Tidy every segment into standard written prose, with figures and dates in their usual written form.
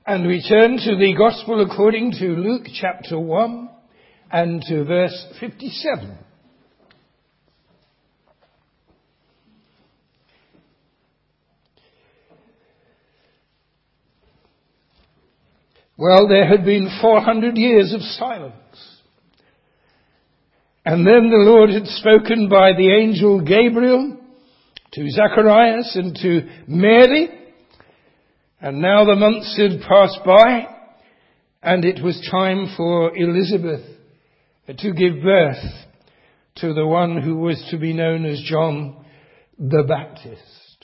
And we turn to the Gospel according to Luke chapter 1 and to verse 57. Well, there had been 400 years of silence. And then the Lord had spoken by the angel Gabriel to Zacharias and to Mary. And now the months had passed by, and it was time for Elizabeth to give birth to the one who was to be known as John the Baptist.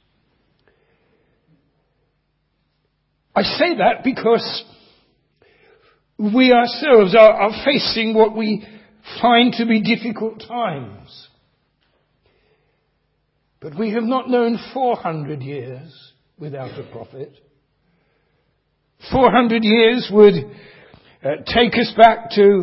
I say that because we ourselves are facing what we find to be difficult times. But we have not known 400 years without a prophet. 400 years would take us back to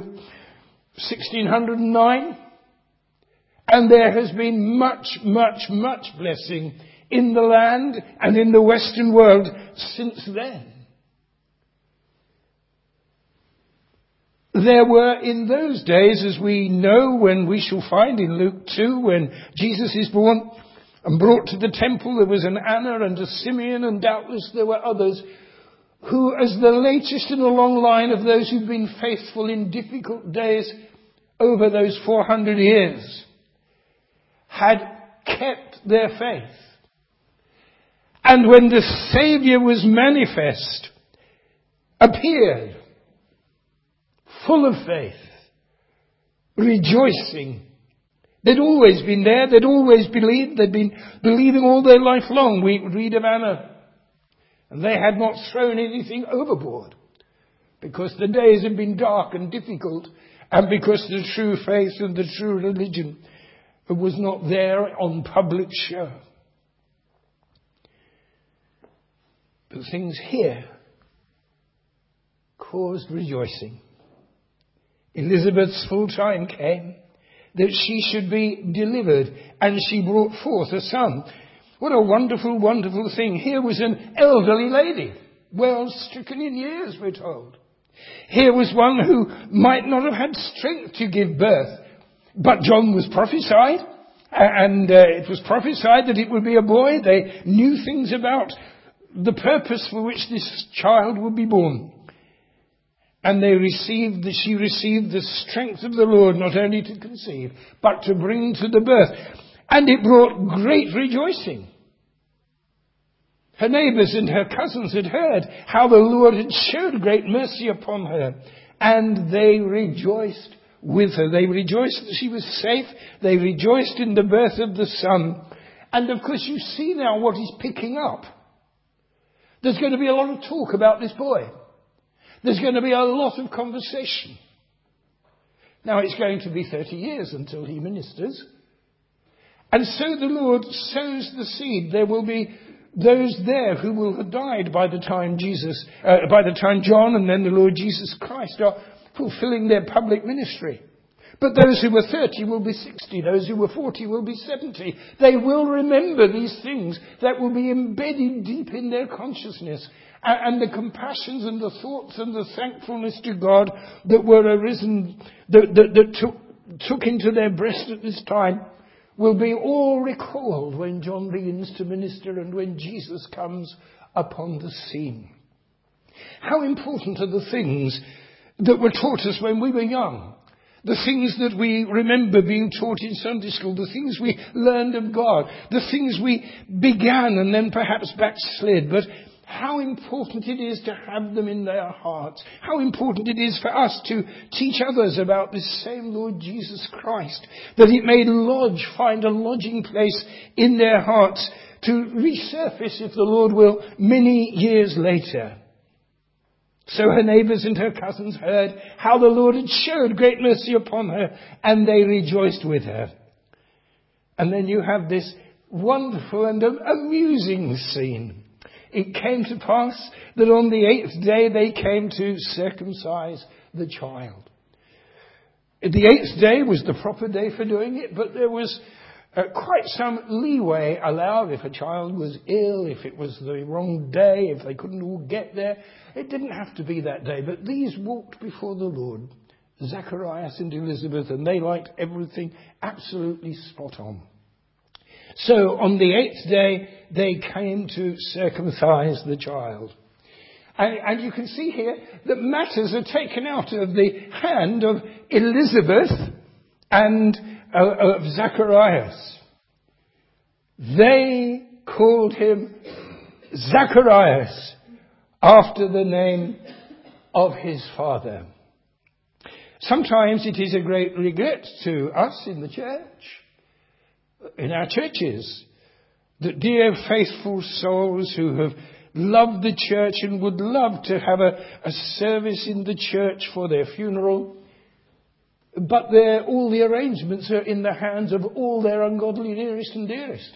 1609. And there has been much blessing in the land and in the Western world since then. There were in those days, as we know, when we shall find in Luke 2, when Jesus is born and brought to the temple, there was an Anna and a Simeon, and doubtless there were others who, as the latest in a long line of those who've been faithful in difficult days over those 400 years, had kept their faith. And when the Saviour was manifest, appeared, full of faith, rejoicing. They'd always been there. They'd always believed. They'd been believing all their life long. We read of Anna. And they had not thrown anything overboard because the days had been dark and difficult, and because the true faith and the true religion was not there on public show. But things here caused rejoicing. Elizabeth's full time came that she should be delivered, and she brought forth a son. What a wonderful, wonderful thing. Here was an elderly lady, well stricken in years, we're told. Here was one who might not have had strength to give birth, but John was prophesied, and it was prophesied that it would be a boy. They knew things about the purpose for which this child would be born. And she received the strength of the Lord, not only to conceive, but to bring to the birth. And it brought great rejoicing. Her neighbours and her cousins had heard how the Lord had showed great mercy upon her. And they rejoiced with her. They rejoiced that she was safe. They rejoiced in the birth of the son. And of course you see now what is picking up. There's going to be a lot of talk about this boy. There's going to be a lot of conversation. Now it's going to be 30 years until he ministers. And so the Lord sows the seed. There will be those there who will have died by the time John and then the Lord Jesus Christ are fulfilling their public ministry. But those who were 30 will be 60. Those who were 40 will be 70. They will remember these things that will be embedded deep in their consciousness. And the compassions and the thoughts and the thankfulness to God that were arisen, that took into their breast at this time, will be all recalled when John begins to minister and when Jesus comes upon the scene. How important are the things that were taught us when we were young? The things that we remember being taught in Sunday school, the things we learned of God, the things we began and then perhaps backslid, but how important it is to have them in their hearts. How important it is for us to teach others about this same Lord Jesus Christ, that it may find a lodging place in their hearts to resurface, if the Lord will, many years later. So her neighbours and her cousins heard how the Lord had showed great mercy upon her, and they rejoiced with her. And then you have this wonderful and amusing scene. It came to pass that on the 8th day they came to circumcise the child. The 8th day was the proper day for doing it, but there was quite some leeway allowed if a child was ill, if it was the wrong day, if they couldn't all get there. It didn't have to be that day, but these walked before the Lord, Zacharias and Elizabeth, and they liked everything absolutely spot on. So on the 8th day, they came to circumcise the child. And you can see here that matters are taken out of the hand of Elizabeth and of Zacharias. They called him Zacharias after the name of his father. Sometimes it is a great regret to us in the church, in our churches, that dear faithful souls who have loved the church and would love to have a service in the church for their funeral, but all the arrangements are in the hands of all their ungodly nearest and dearest.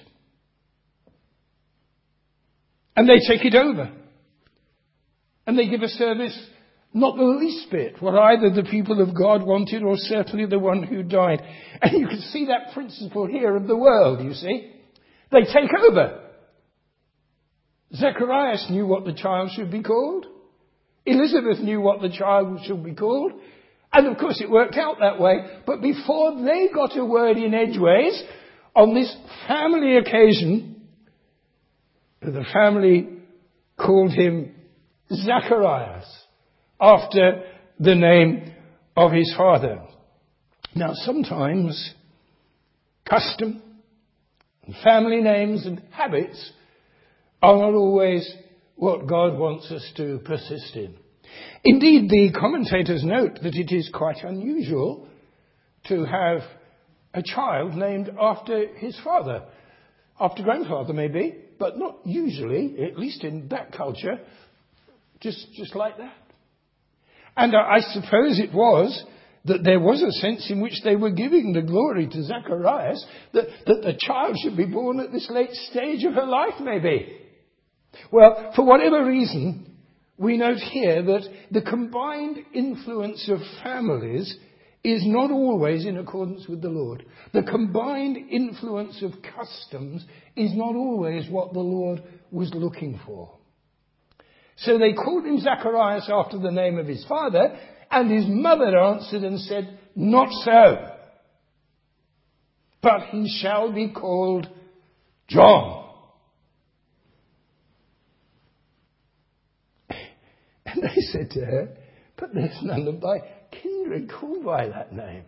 And they take it over. And they give a service not the least bit what either the people of God wanted or certainly the one who died. And you can see that principle here of the world, you see. They take over. Zacharias knew what the child should be called. Elizabeth knew what the child should be called. And of course it worked out that way. But before they got a word in edgeways, on this family occasion, the family called him Zacharias, after the name of his father. Now sometimes custom and family names and habits are not always what God wants us to persist in. Indeed, the commentators note that it is quite unusual to have a child named after his father, after grandfather maybe, but not usually, at least in that culture, just like that. And I suppose it was that there was a sense in which they were giving the glory to Zacharias, that the child should be born at this late stage of her life, maybe. Well, for whatever reason, we note here that the combined influence of families is not always in accordance with the Lord. The combined influence of customs is not always what the Lord was looking for. So they called him Zacharias after the name of his father, and his mother answered and said, "Not so, but he shall be called John." And they said to her, "But there's none of thy kindred called by that name."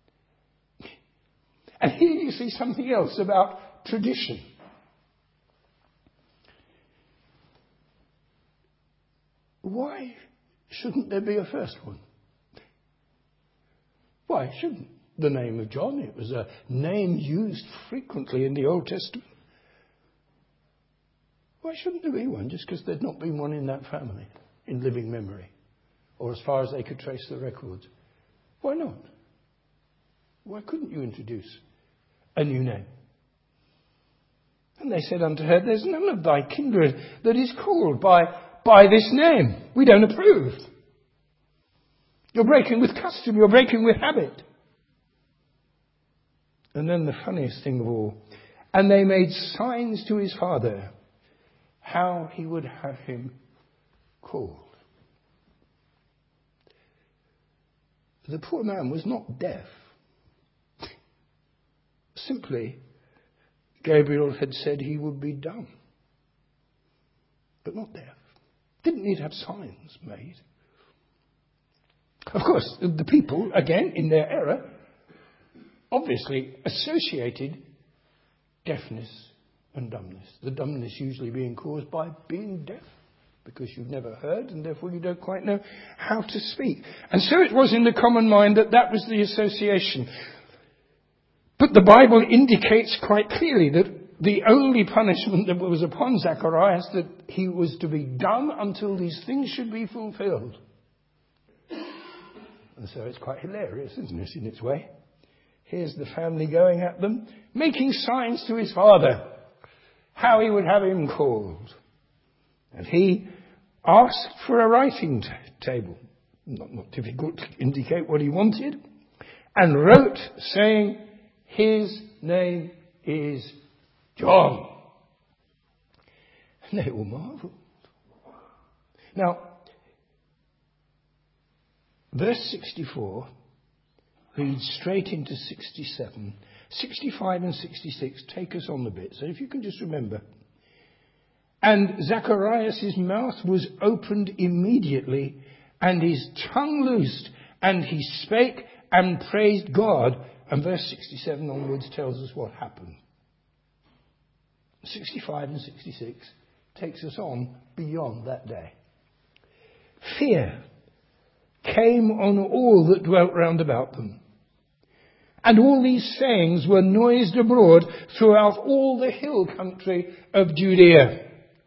And here you see something else about tradition. Why shouldn't there be a first one? Why shouldn't the name of John? It was a name used frequently in the Old Testament. Why shouldn't there be one just because there'd not been one in that family in living memory, or as far as they could trace the records? Why not? Why couldn't you introduce a new name? And they said unto her, "There's none of thy kindred that is called by this name. We don't approve. You're breaking with custom. You're breaking with habit." And then the funniest thing of all, and they made signs to his father how he would have him called. The poor man was not deaf. Simply, Gabriel had said he would be dumb, but not deaf. Didn't need to have signs made. Of course, the people, again, in their era, obviously associated deafness and dumbness. The dumbness usually being caused by being deaf, because you've never heard and therefore you don't quite know how to speak. And so it was in the common mind that was the association. But the Bible indicates quite clearly that the only punishment that was upon Zacharias, that he was to be dumb until these things should be fulfilled. And so it's quite hilarious, isn't it, in its way? Here's the family going at them, making signs to his father how he would have him called. And he asked for a writing table, not difficult to indicate what he wanted, and wrote, saying, "His name is John. And they all marveled. Now, verse 64 leads straight into 67. 65 and 66 take us on a bit. So if you can just remember. And Zacharias' mouth was opened immediately, and his tongue loosed, and he spake and praised God. And verse 67 onwards tells us what happened. 65 and 66 takes us on beyond that day. Fear came on all that dwelt round about them. And all these sayings were noised abroad throughout all the hill country of Judea.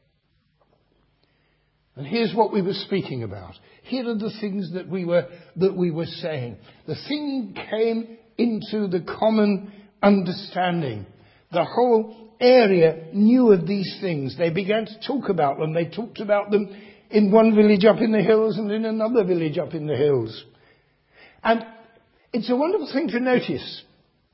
And here's what we were speaking about. Here are the things that we were saying. The thing came into the common understanding. The whole area knew of these things. They began to talk about them. They talked about them in one village up in the hills and in another village up in the hills. And it's a wonderful thing to notice.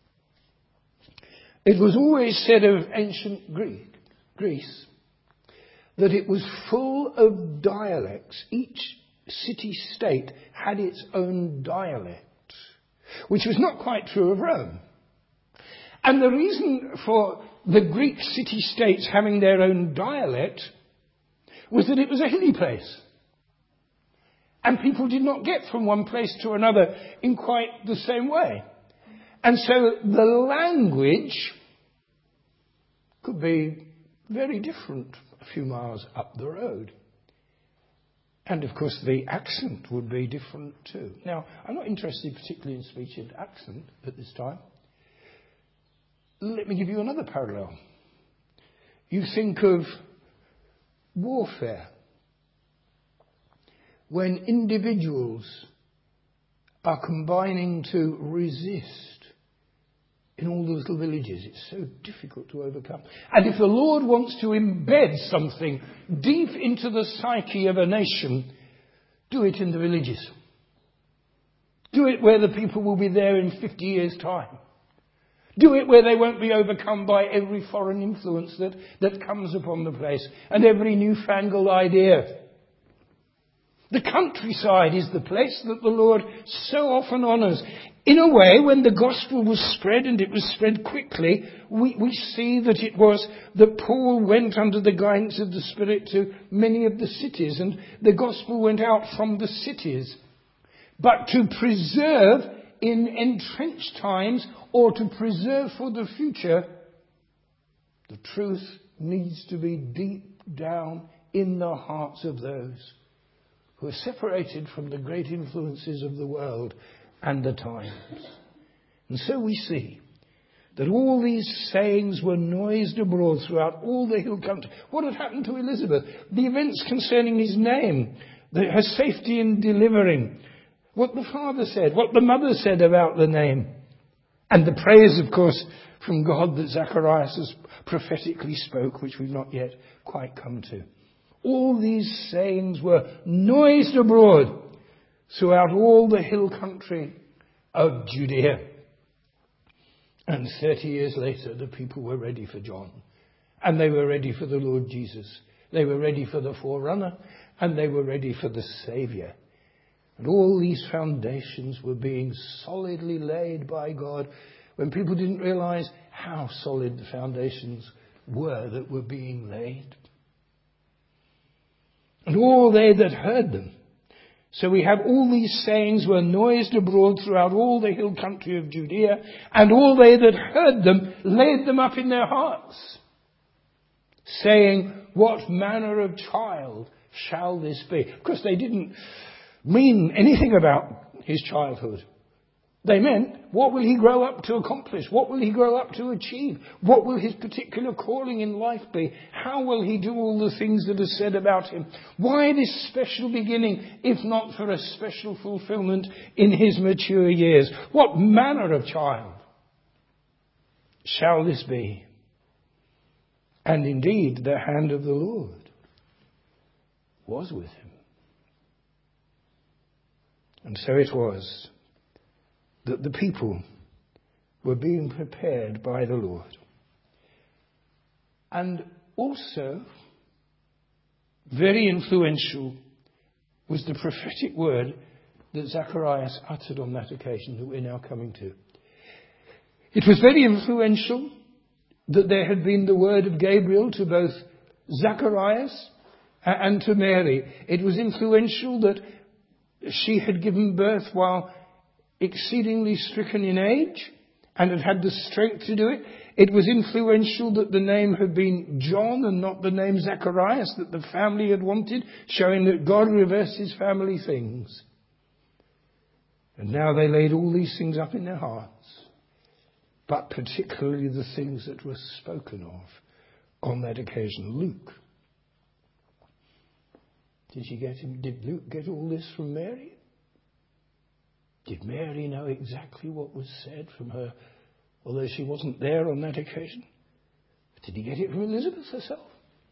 It was always said of ancient Greece that it was full of dialects. Each city-state had its own dialect, which was not quite true of Rome. And the reason for the Greek city-states having their own dialect was that it was a hilly place. And people did not get from one place to another in quite the same way. And so the language could be very different a few miles up the road. And of course the accent would be different too. Now, I'm not interested particularly in speech and accent at this time. Let me give you another parallel. You think of warfare. When individuals are combining to resist in all the little villages, it's so difficult to overcome. And if the Lord wants to embed something deep into the psyche of a nation, do it in the villages. Do it where the people will be there in 50 years' time. Do it where they won't be overcome by every foreign influence that comes upon the place and every newfangled idea. The countryside is the place that the Lord so often honours. In a way, when the gospel was spread, and it was spread quickly, we see that it was that Paul went under the guidance of the Spirit to many of the cities, and the gospel went out from the cities. But to preserve in entrenched times, or to preserve for the future, the truth needs to be deep down in the hearts of those who are separated from the great influences of the world and the times. And so we see that all these sayings were noised abroad throughout all the hill country. What had happened to Elizabeth? The events concerning his name, her safety in delivering, what the father said, what the mother said about the name, and the praise, of course, from God that Zacharias has prophetically spoke, which we've not yet quite come to. All these sayings were noised abroad throughout all the hill country of Judea. And 30 years later, the people were ready for John. And they were ready for the Lord Jesus. They were ready for the forerunner. And they were ready for the Saviour. And all these foundations were being solidly laid by God when people didn't realise how solid the foundations were that were being laid. And all they that heard them. So we have all these sayings were noised abroad throughout all the hill country of Judea, and all they that heard them laid them up in their hearts, saying, what manner of child shall this be? Of course, they didn't mean anything about his childhood. They meant, what will he grow up to accomplish? What will he grow up to achieve? What will his particular calling in life be? How will he do all the things that are said about him? Why this special beginning, if not for a special fulfillment in his mature years? What manner of child shall this be? And indeed, the hand of the Lord was with him. And so it was that the people were being prepared by the Lord. And also, very influential was the prophetic word that Zacharias uttered on that occasion that we're now coming to. It was very influential that there had been the word of Gabriel to both Zacharias and to Mary. It was influential that she had given birth while exceedingly stricken in age and had had the strength to do it. It was influential that the name had been John and not the name Zacharias that the family had wanted, showing that God reverses family things. And now they laid all these things up in their hearts, but particularly the things that were spoken of on that occasion. Luke. Did Luke get all this from Mary? Did Mary know exactly what was said from her, although she wasn't there on that occasion? Did he get it from Elizabeth herself?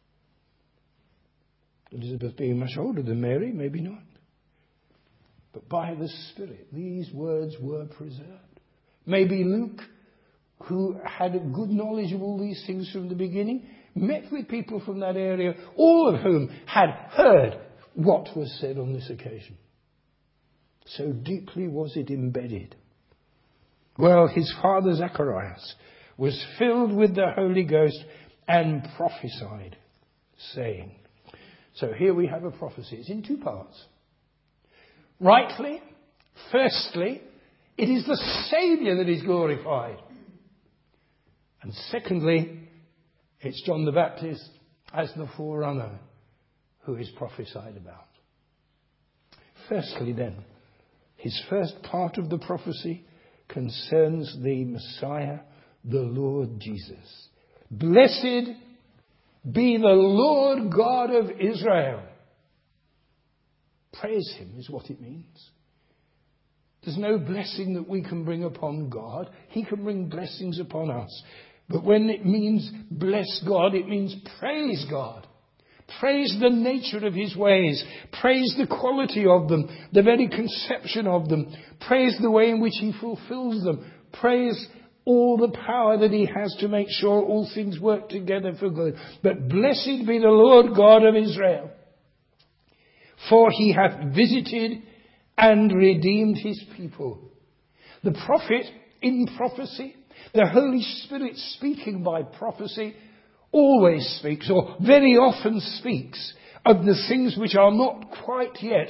Elizabeth being much older than Mary, maybe not. But by the Spirit, these words were preserved. Maybe Luke, who had a good knowledge of all these things from the beginning, met with people from that area, all of whom had heard what was said on this occasion. So deeply was it embedded. Well, his father Zacharias was filled with the Holy Ghost and prophesied, saying. So here we have a prophecy. It's in two parts. Rightly, firstly, it is the Saviour that is glorified. And secondly, it's John the Baptist as the forerunner who is prophesied about. Firstly then, his first part of the prophecy concerns the Messiah, the Lord Jesus. Blessed be the Lord God of Israel. Praise him is what it means. There's no blessing that we can bring upon God. He can bring blessings upon us. But when it means bless God, it means praise God. Praise the nature of his ways. Praise the quality of them, the very conception of them. Praise the way in which he fulfills them. Praise all the power that he has to make sure all things work together for good. But blessed be the Lord God of Israel, for he hath visited and redeemed his people. The prophet in prophecy, the Holy Spirit speaking by prophecy, always speaks, or very often speaks, of the things which are not quite yet,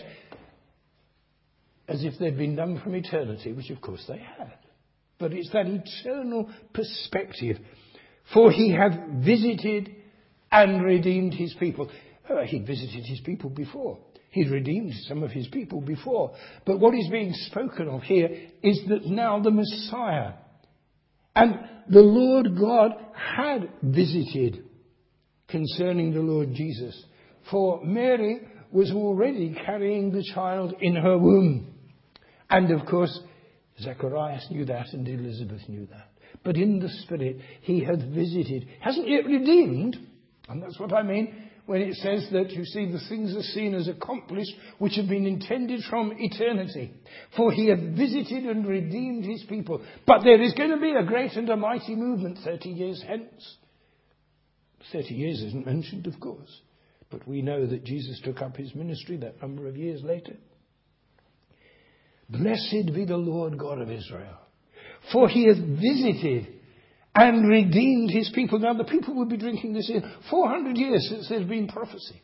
as if they'd been done from eternity, which of course they had. But it's that eternal perspective. For he hath visited and redeemed his people. He'd visited his people before. He'd redeemed some of his people before. But what is being spoken of here is that now the Messiah and the Lord God had visited concerning the Lord Jesus. For Mary was already carrying the child in her womb. And of course, Zacharias knew that and Elizabeth knew that. But in the Spirit, he had visited. Hasn't yet redeemed. And that's what I mean when it says that, you see, the things are seen as accomplished which have been intended from eternity. For he hath visited and redeemed his people. But there is going to be a great and a mighty movement 30 years hence. 30 years isn't mentioned, of course. But we know that Jesus took up his ministry that number of years later. Blessed be the Lord God of Israel, for he hath visited and redeemed his people. Now the people will be drinking this in 400 years since there's been prophecy.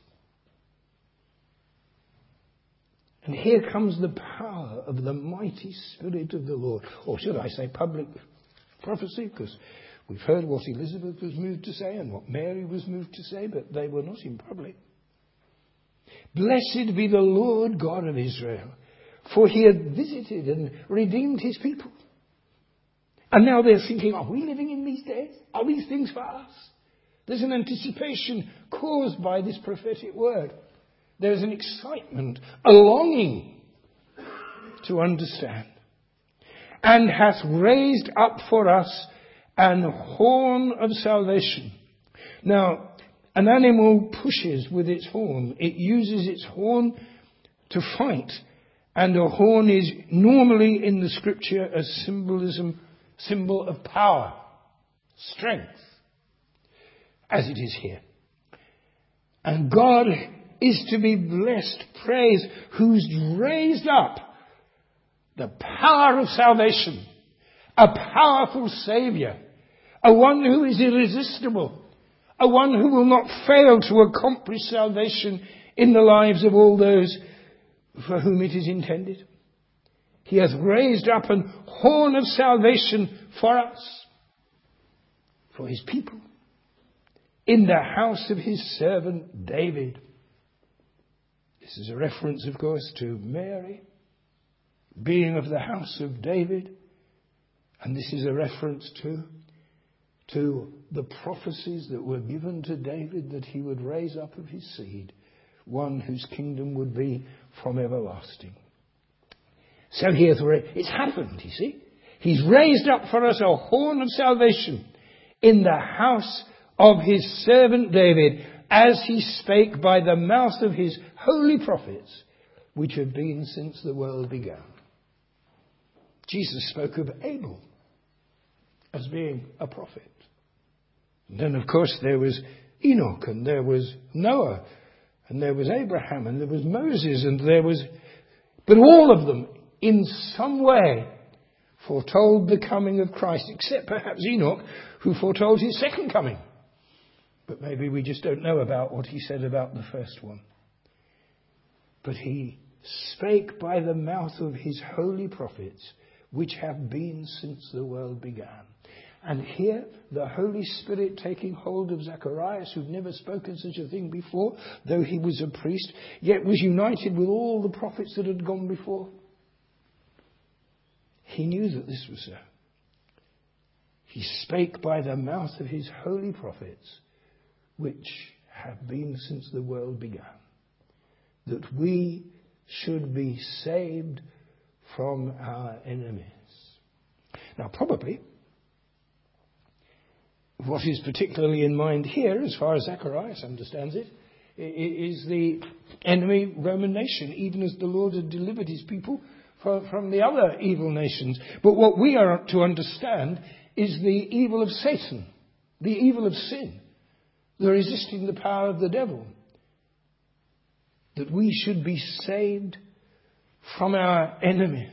And here comes the power of the mighty Spirit of the Lord. Or should I say public prophecy, because we've heard what Elizabeth was moved to say and what Mary was moved to say, but they were not in public. Blessed be the Lord God of Israel, for he hath visited and redeemed his people. And now they're thinking, are we living in these days? Are these things for us? There's an anticipation caused by this prophetic word. There's an excitement, a longing to understand. And hath raised up for us an horn of salvation. Now, an animal pushes with its horn. It uses its horn to fight. And a horn is normally in the scripture a symbol of power, strength. as it is here. And God is to be blessed, praised, who's raised up the power of salvation, a powerful Saviour, a one who is irresistible, a one who will not fail to accomplish salvation in the lives of all those for whom it is intended. He hath raised up an horn of salvation for us, for his people, in the house of his servant David. This is a reference, of course, to Mary, being of the house of David. And this is a reference to the prophecies that were given to David, that he would raise up of his seed one whose kingdom would be from everlasting. So it's happened, you see. He's raised up for us a horn of salvation in the house of his servant David, as he spake by the mouth of his holy prophets, which have been since the world began. Jesus spoke of Abel as being a prophet. And then, of course, there was Enoch, and there was Noah, and there was Abraham, and there was Moses, but all of them, in some way, foretold the coming of Christ, except perhaps Enoch, who foretold his second coming. But maybe we just don't know about what he said about the first one. But he spake by the mouth of his holy prophets, which have been since the world began. And here, the Holy Spirit taking hold of Zacharias, who'd never spoken such a thing before, though he was a priest, yet was united with all the prophets that had gone before. He knew that this was so. He spake by the mouth of his holy prophets, which have been since the world began, that we should be saved from our enemies. Now, probably, what is particularly in mind here, as far as Zacharias understands it, is the enemy Roman nation, even as the Lord had delivered his people from the other evil nations. But what we are to understand is the evil of Satan, the evil of sin, the resisting the power of the devil. That we should be saved from our enemies.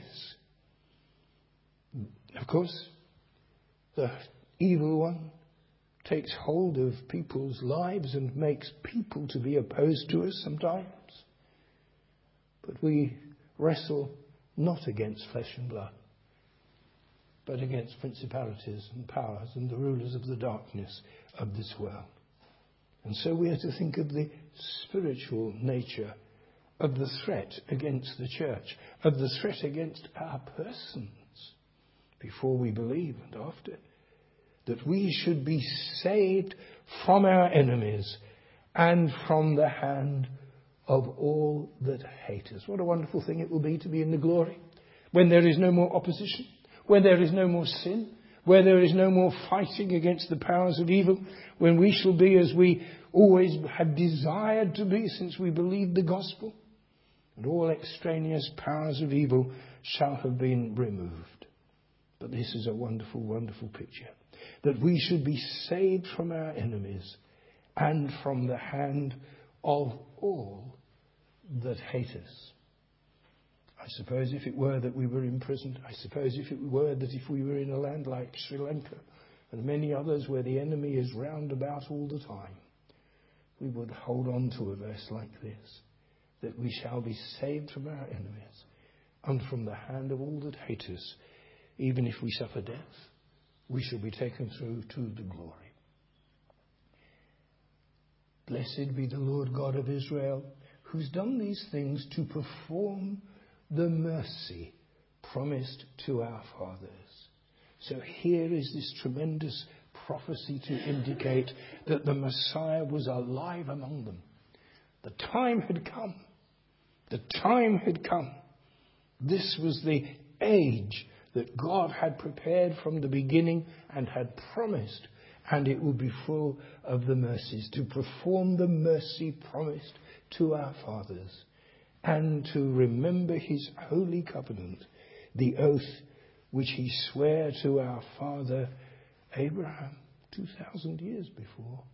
Of course, the evil one takes hold of people's lives and makes people to be opposed to us sometimes. But we wrestle not against flesh and blood, but against principalities and powers and the rulers of the darkness of this world. And so we are to think of the spiritual nature of the threat against the church, of the threat against our persons, before we believe and after. That we should be saved from our enemies and from the hand of all that hate us. What a wonderful thing it will be to be in the glory, when there is no more opposition, when there is no more sin, where there is no more fighting against the powers of evil, when we shall be as we always have desired to be since we believed the gospel, and all extraneous powers of evil shall have been removed. But this is a wonderful, wonderful picture, that we should be saved from our enemies and from the hand of all that hate us. I suppose if it were that we were imprisoned, I suppose if it were that if we were in a land like Sri Lanka and many others where the enemy is round about all the time, we would hold on to a verse like this, that we shall be saved from our enemies and from the hand of all that hate us. Even if we suffer death, we shall be taken through to the glory. Blessed be the Lord God of Israel, who's done these things to perform the mercy promised to our fathers. So here is this tremendous prophecy to indicate that the Messiah was alive among them. The time had come. The time had come. This was the age that God had prepared from the beginning and had promised, and it would be full of the mercies, to perform the mercy promised to our fathers, and to remember his holy covenant, the oath which he sware to our father Abraham 2,000 years before.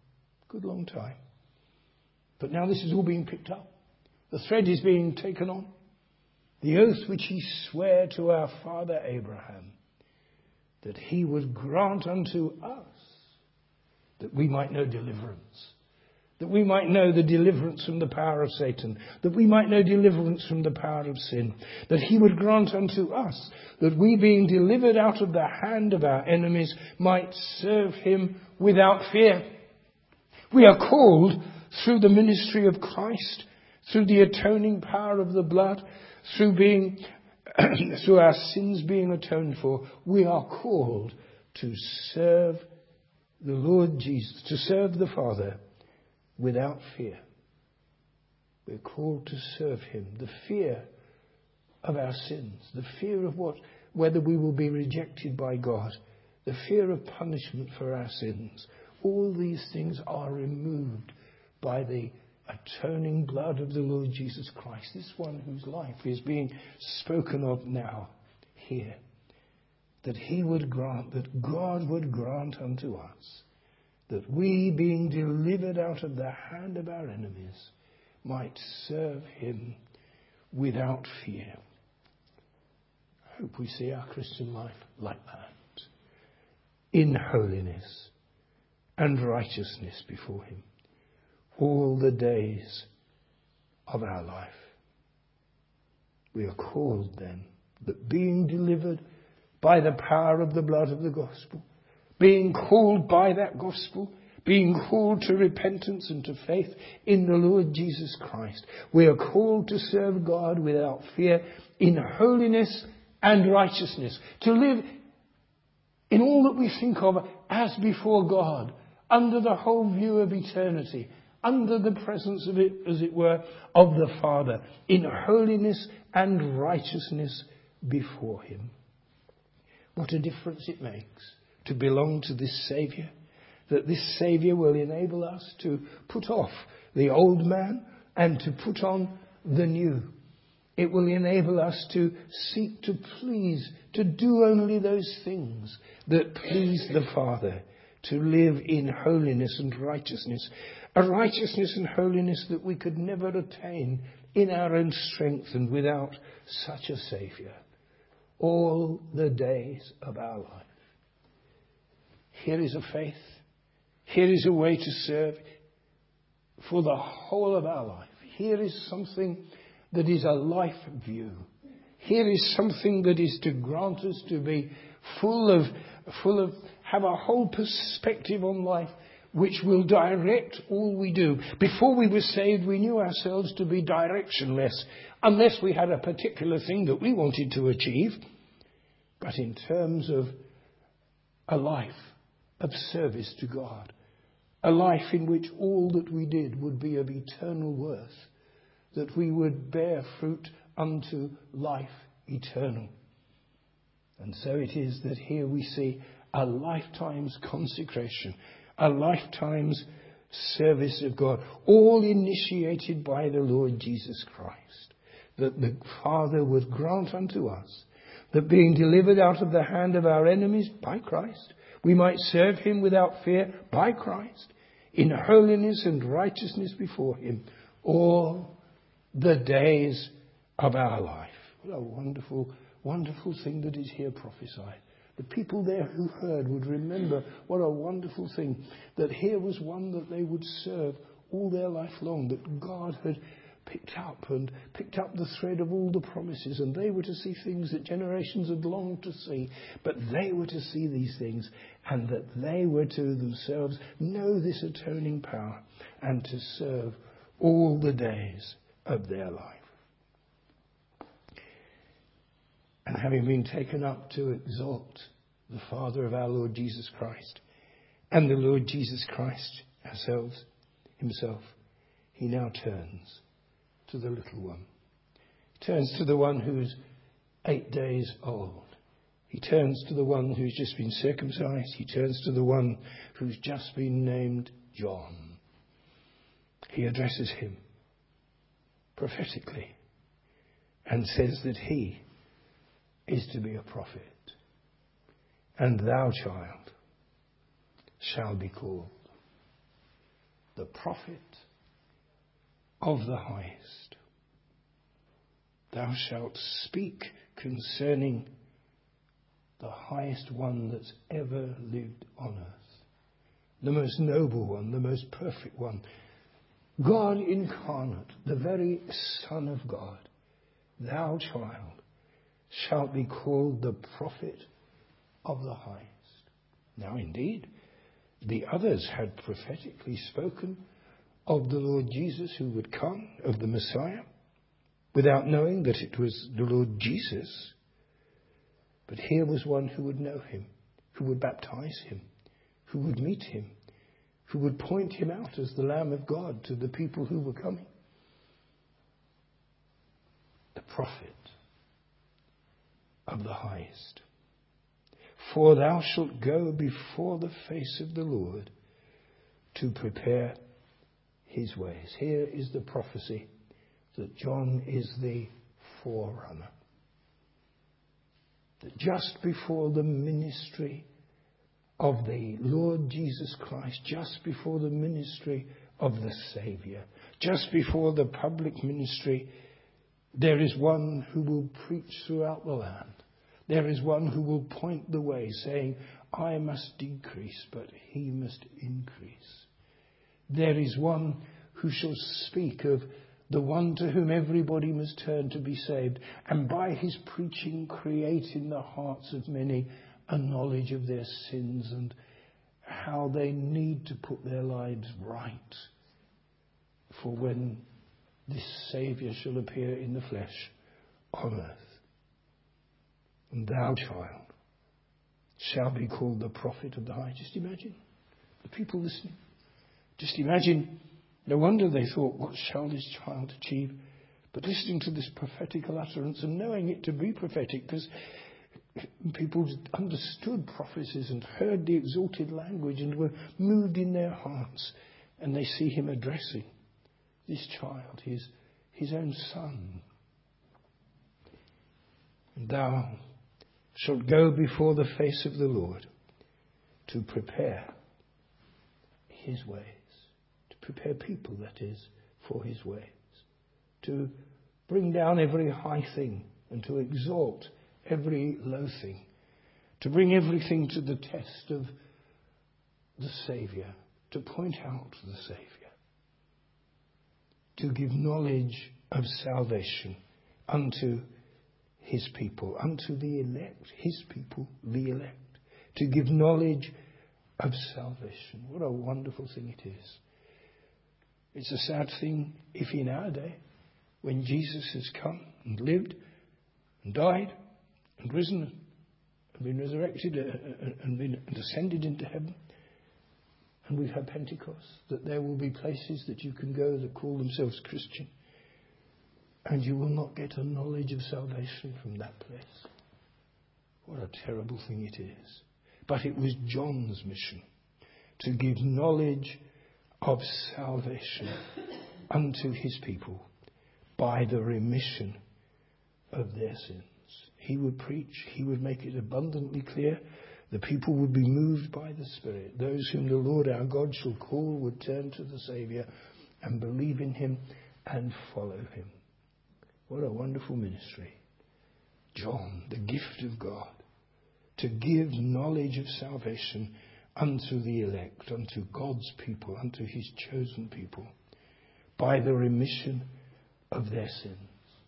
Good long time. But now this is all being picked up. The thread is being taken on. The oath which he sware to our father Abraham, that he would grant unto us that we might know deliverance, that we might know the deliverance from the power of Satan, that we might know deliverance from the power of sin, that he would grant unto us that we, being delivered out of the hand of our enemies, might serve him without fear. We are called through the ministry of Christ, through the atoning power of the blood, through our sins being atoned for. We are called to serve the Lord Jesus, to serve the Father without fear. We're called to serve him. The fear of our sins, the fear of whether we will be rejected by God, the fear of punishment for our sins. All these things are removed by the atoning blood of the Lord Jesus Christ, this one whose life is being spoken of now, here. That he would grant, that God would grant unto us, that we, being delivered out of the hand of our enemies, might serve him without fear. I hope we see our Christian life like that, in holiness and righteousness before him, all the days of our life. We are called then, that being delivered by the power of the blood of the gospel, being called by that gospel, being called to repentance and to faith in the Lord Jesus Christ, we are called to serve God without fear, in holiness and righteousness, to live in all that we think of as before God, under the whole view of eternity, under the presence of it, as it were, of the Father, in holiness and righteousness before him. What a difference it makes to belong to this Saviour, that this Saviour will enable us to put off the old man and to put on the new. It will enable us to seek to please, to do only those things that please the Father, to live in holiness and righteousness. A righteousness and holiness that we could never attain in our own strength and without such a Saviour. All the days of our life. Here is a faith. Here is a way to serve for the whole of our life. Here is something that is a life view. Here is something that is to grant us to be full of, have a whole perspective on life which will direct all we do. Before we were saved, we knew ourselves to be directionless, unless we had a particular thing that we wanted to achieve. But in terms of a life of service to God, a life in which all that we did would be of eternal worth, that we would bear fruit unto life eternal. And so it is that here we see a lifetime's consecration, a lifetime's service of God, all initiated by the Lord Jesus Christ, that the Father would grant unto us, that being delivered out of the hand of our enemies by Christ, we might serve him without fear by Christ, in holiness and righteousness before him, all the days of our life. What a wonderful, wonderful thing that is here prophesied. The people there who heard would remember what a wonderful thing, that here was one that they would serve all their life long, that God had picked up the thread of all the promises, and they were to see things that generations had longed to see, but they were to see these things, and that they were to themselves know this atoning power and to serve all the days of their life. And having been taken up to exalt the Father of our Lord Jesus Christ and the Lord Jesus Christ himself, he now turns to the little one. He turns to the one who's 8 days old. He turns to the one who's just been circumcised. He turns to the one who's just been named John. He addresses him prophetically and says that he is to be a prophet. And thou, child, shall be called the prophet of the highest. Thou shalt speak concerning the highest one that's ever lived on earth, the most noble one, the most perfect one, God incarnate, the very Son of God. Thou, child, shalt be called the prophet of the highest. Now, indeed, the others had prophetically spoken of the Lord Jesus who would come, of the Messiah, without knowing that it was the Lord Jesus. But here was one who would know him, who would baptize him, who would meet him, who would point him out as the Lamb of God to the people who were coming. The prophet of the highest. For thou shalt go before the face of the Lord to prepare his ways. Here is the prophecy that John is the forerunner. That just before the ministry of the Lord Jesus Christ, just before the ministry of the Saviour, just before the public ministry, there is one who will preach throughout the land. There is one who will point the way, saying, I must decrease, but he must increase. There is one who shall speak of the one to whom everybody must turn to be saved, and by his preaching create in the hearts of many a knowledge of their sins and how they need to put their lives right for when this Saviour shall appear in the flesh on earth. And thou, child, shall be called the prophet of the high. Just imagine the people listening. Just imagine. No wonder they thought, what shall this child achieve? But listening to this prophetical utterance and knowing it to be prophetic, because people understood prophecies and heard the exalted language and were moved in their hearts. And they see him addressing this child, his own son. And thou shalt go before the face of the Lord to prepare his ways. To prepare people, that is, for his ways. To bring down every high thing and to exalt every low thing. To bring everything to the test of the Saviour. To point out the Saviour. To give knowledge of salvation unto his people, unto the elect, his people, the elect. To give knowledge of salvation. What a wonderful thing it is. It's a sad thing if in our day, when Jesus has come and lived and died and risen and been resurrected and been ascended into heaven, and we've had Pentecost, that there will be places that you can go that call themselves Christian, and you will not get a knowledge of salvation from that place. What a terrible thing it is. But it was John's mission to give knowledge of salvation unto his people by the remission of their sins. He would preach, he would make it abundantly clear. The people would be moved by the Spirit. Those whom the Lord our God shall call would turn to the Saviour and believe in him and follow him. What a wonderful ministry. John, the gift of God, to give knowledge of salvation unto the elect, unto God's people, unto his chosen people, by the remission of their sins.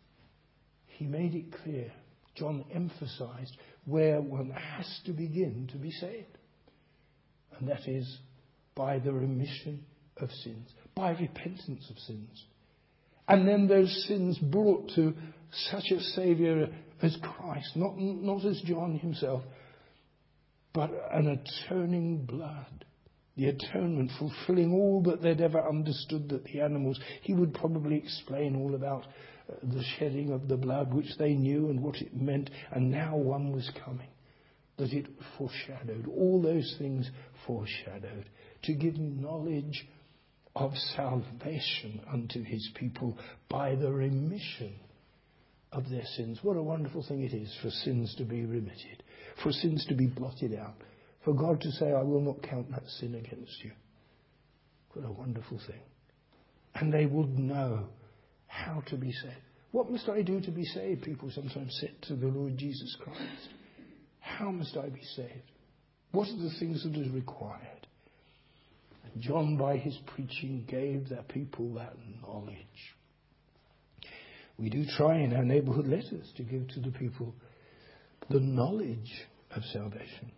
He made it clear. John emphasized where one has to begin to be saved. And that is by the remission of sins, by repentance of sins. And then those sins brought to such a Saviour as Christ, not as John himself, but an atoning blood. The atonement fulfilling all that they'd ever understood that the animals, he would probably explain all about the shedding of the blood, which they knew and what it meant. And now one was coming, that it foreshadowed. All those things foreshadowed to give knowledge of salvation unto his people by the remission of their sins. What a wonderful thing it is for sins to be remitted, for sins to be blotted out, for God to say, I will not count that sin against you. What a wonderful thing. And they would know how to be saved. What must I do to be saved? People sometimes said to the Lord Jesus Christ. How must I be saved? What are the things that is required? And John, by his preaching, gave their people that knowledge. We do try in our neighbourhood letters to give to the people the knowledge of salvation.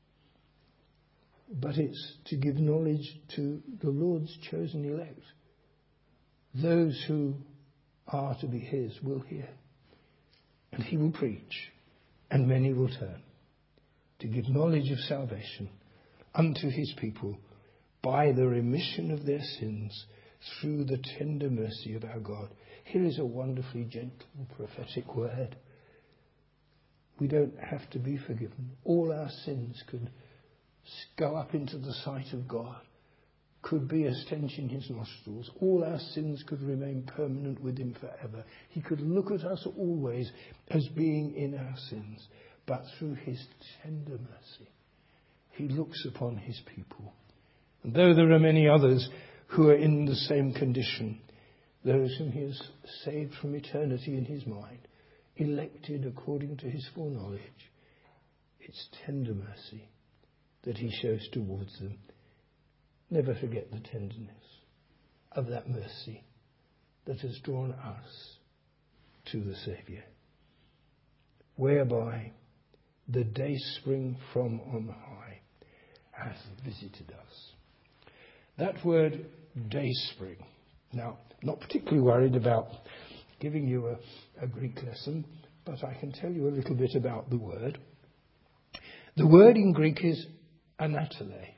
But it's to give knowledge to the Lord's chosen elect. Those who are to be his will hear. And he will preach. And many will turn. To give knowledge of salvation unto his people by the remission of their sins through the tender mercy of our God. Here is a wonderfully gentle prophetic word. We don't have to be forgiven. All our sins could go up into the sight of God, could be a stench in his nostrils. All our sins could remain permanent with him forever. He could look at us always as being in our sins. But through his tender mercy, he looks upon his people. And though there are many others who are in the same condition, those whom he has saved from eternity in his mind, elected according to his foreknowledge, it's tender mercy that he shows towards them. Never forget the tenderness of that mercy that has drawn us to the Saviour, whereby the dayspring from on high hath visited us. That word dayspring. Now, not particularly worried about giving you a Greek lesson, but I can tell you a little bit about the word. The word in Greek is anatole.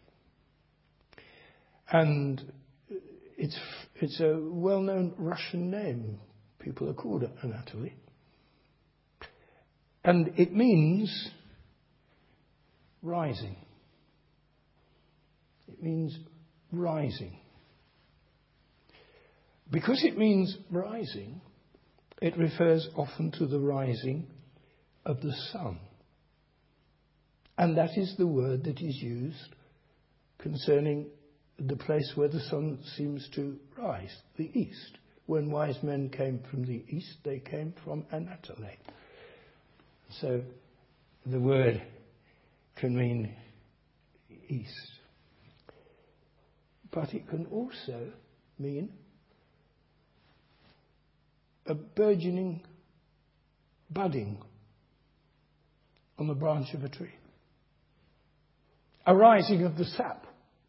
And it's a well-known Russian name. People are called Anatoly. And it means rising. It means rising. Because it means rising, it refers often to the rising of the sun. And that is the word that is used concerning the place where the sun seems to rise, the east. When wise men came from the east, they came from Anatoly. So the word can mean east. But it can also mean a burgeoning, budding on the branch of a tree. A rising of the sap.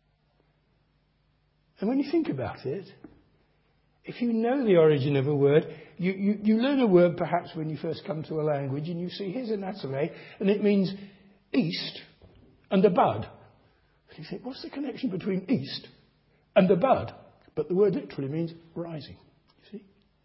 And when you think about it, if you know the origin of a word, you learn a word perhaps when you first come to a language and you see here's anatole and it means east and a bud. And you think, what's the connection between east and a bud? But the word literally means rising. You see?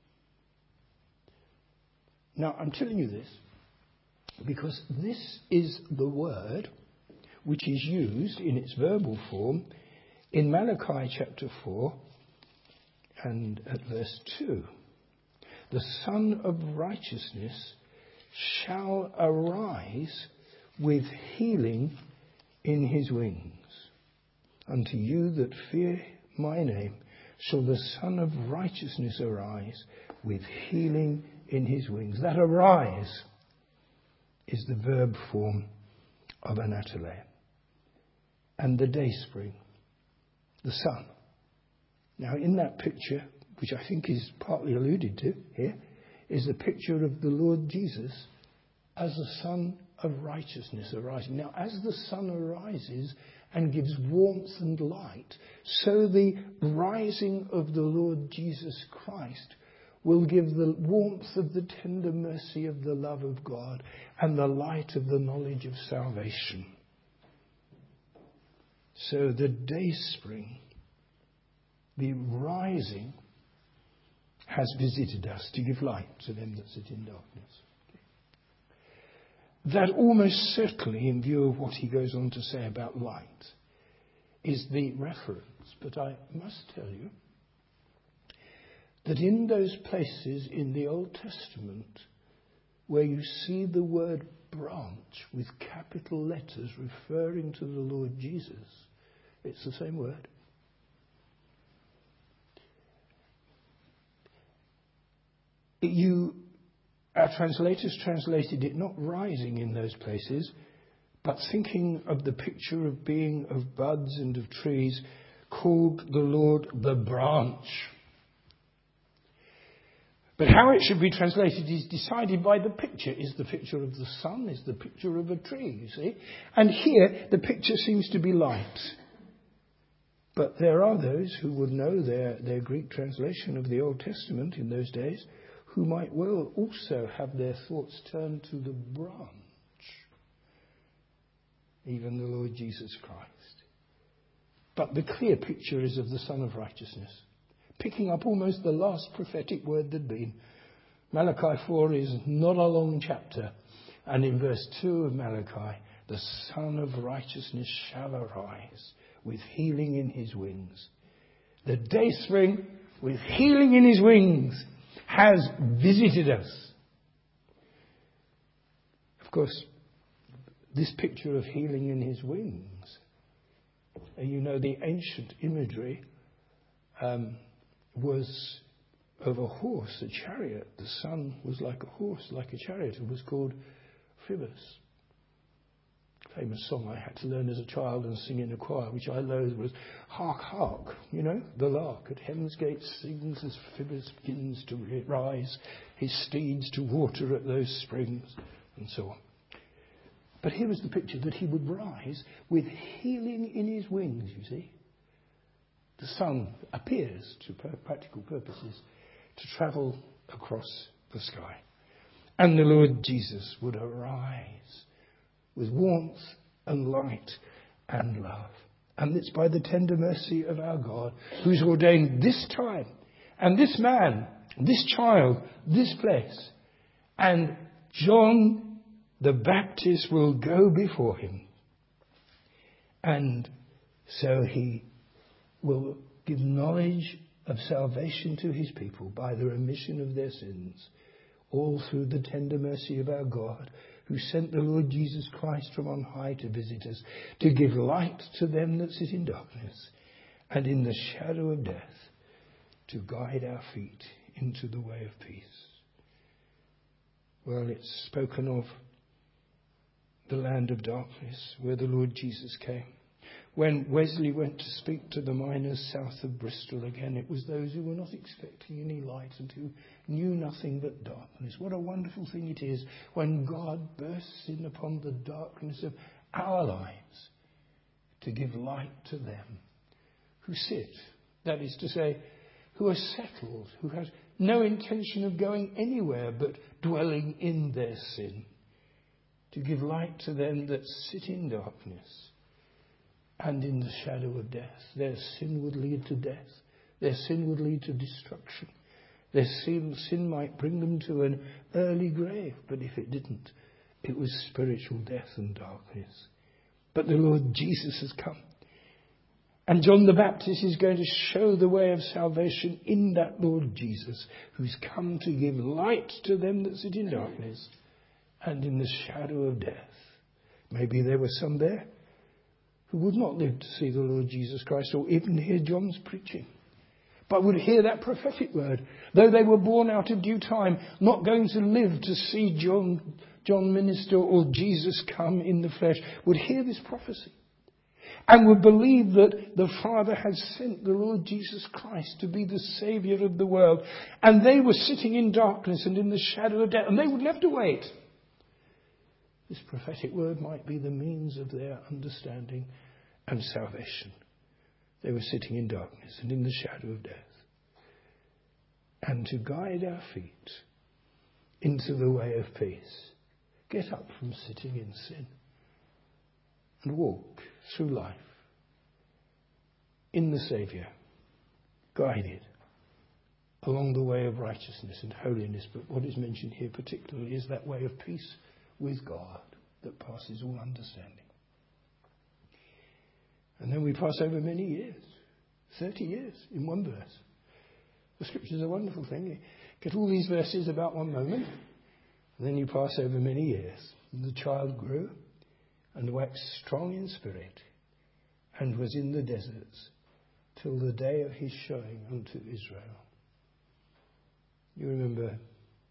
Now, I'm telling you this because this is the word which is used in its verbal form in Malachi chapter 4 and at verse 2. The Son of Righteousness shall arise with healing in his wings. Unto you that fear my name shall the Son of Righteousness arise with healing in his wings. That arise is the verb form of anatole. And the dayspring, the sun. Now, in that picture, which I think is partly alluded to here, is the picture of the Lord Jesus as the Son of Righteousness arising. Now, as the sun arises and gives warmth and light, so the rising of the Lord Jesus Christ will give the warmth of the tender mercy of the love of God and the light of the knowledge of salvation. So the dayspring, the rising, has visited us to give light to them that sit in darkness. That almost certainly, in view of what he goes on to say about light, is the reference. But I must tell you that in those places in the Old Testament where you see the word branch with capital letters referring to the Lord Jesus, it's the same word. Our translators translated it not rising in those places, but thinking of the picture of being of buds and of trees, called the Lord the branch. But how it should be translated is decided by the picture. Is the picture of the sun? Is the picture of a tree, you see? And here the picture seems to be light. But there are those who would know their Greek translation of the Old Testament in those days, who might well also have their thoughts turned to the branch, even the Lord Jesus Christ. But the clear picture is of the Son of Righteousness, picking up almost the last prophetic word there'd been. Malachi 4 is not a long chapter, and in verse 2 of Malachi, the Son of Righteousness shall arise with healing in his wings. The dayspring with healing in his wings has visited us. Of course, this picture of healing in his wings, you know, the ancient imagery was of a horse, a chariot. The sun was like a horse, like a chariot. It was called Phoebus. Famous song I had to learn as a child and sing in a choir, which I loathed, was Hark, Hark, you know, the lark at Heaven's Gate sings as Phoebus begins to rise, his steeds to water at those springs, and so on. But here was the picture that he would rise with healing in his wings, you see. The sun appears, to practical purposes, to travel across the sky. And the Lord Jesus would arise with warmth and light and love. And it's by the tender mercy of our God, who's ordained this time and this man, this child, this place. And John the Baptist will go before him. And so he will give knowledge of salvation to his people by the remission of their sins, all through the tender mercy of our God, who sent the Lord Jesus Christ from on high to visit us, to give light to them that sit in darkness and in the shadow of death, to guide our feet into the way of peace. Well, it's spoken of the land of darkness where the Lord Jesus came. When Wesley went to speak to the miners south of Bristol again, it was those who were not expecting any light and who knew nothing but darkness. What a wonderful thing it is when God bursts in upon the darkness of our lives to give light to them who sit, that is to say, who are settled, who have no intention of going anywhere but dwelling in their sin, to give light to them that sit in darkness and in the shadow of death. Their sin would lead to death. Their sin would lead to destruction. Their sin might bring them to an early grave, but if it didn't, it was spiritual death and darkness. But the Lord Jesus has come. And John the Baptist is going to show the way of salvation in that Lord Jesus, who's come to give light to them that sit in darkness and in the shadow of death. Maybe there were some there who would not live to see the Lord Jesus Christ or even hear John's preaching, but would hear that prophetic word. Though they were born out of due time, not going to live to see John minister or Jesus come in the flesh, would hear this prophecy and would believe that the Father had sent the Lord Jesus Christ to be the Saviour of the world. And they were sitting in darkness and in the shadow of death, and they wouldn't have to wait. This prophetic word might be the means of their understanding and salvation. They were sitting in darkness and in the shadow of death. And to guide our feet into the way of peace, get up from sitting in sin and walk through life in the Saviour, guided along the way of righteousness and holiness. But what is mentioned here particularly is that way of peace with God that passes all understanding. And then we pass over many years, 30 years in one verse. The Scripture is a wonderful thing. You get all these verses about one moment, and then you pass over many years. And the child grew and waxed strong in spirit, and was in the deserts till the day of his showing unto Israel. You remember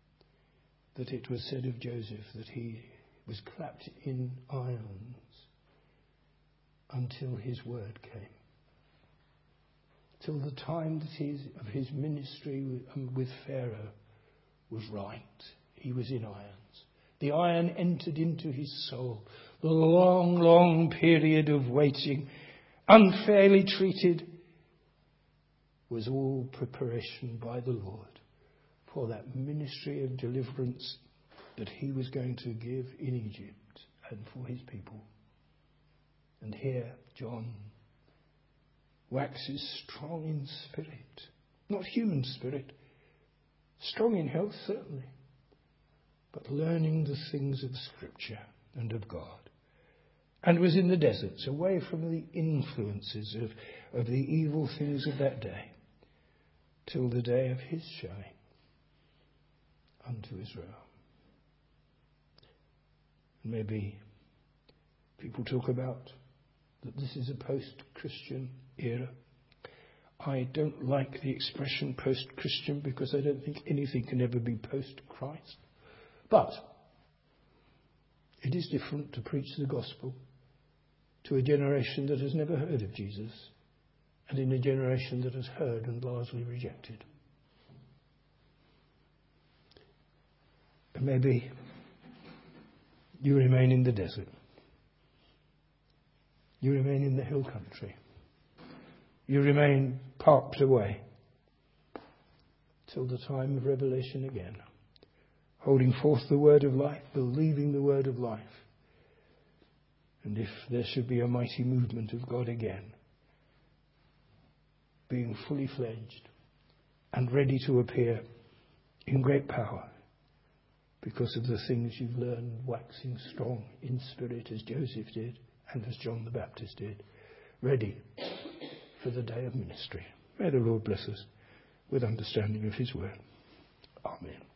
that it was said of Joseph that he was clapped in irons until his word came. Till the time that of his ministry with Pharaoh was right. He was in irons. The iron entered into his soul. The long, long period of waiting, unfairly treated, was all preparation by the Lord for that ministry of deliverance that he was going to give in Egypt and for his people. And here John waxes strong in spirit, not human spirit, strong in health certainly, but learning the things of Scripture and of God. And was in the deserts, away from the influences of the evil things of that day, till the day of his showing unto Israel. Maybe people talk about that this is a post-Christian era. I don't like the expression post-Christian because I don't think anything can ever be post-Christ. But it is different to preach the gospel to a generation that has never heard of Jesus and in a generation that has heard and largely rejected. And maybe you remain in the desert. You remain in the hill country. You remain parked away till the time of revelation again, holding forth the word of life, believing the word of life. And if there should be a mighty movement of God again, being fully fledged and ready to appear in great power because of the things you've learned, waxing strong in spirit as Joseph did and as John the Baptist did, ready for the day of ministry. May the Lord bless us with understanding of his word. Amen.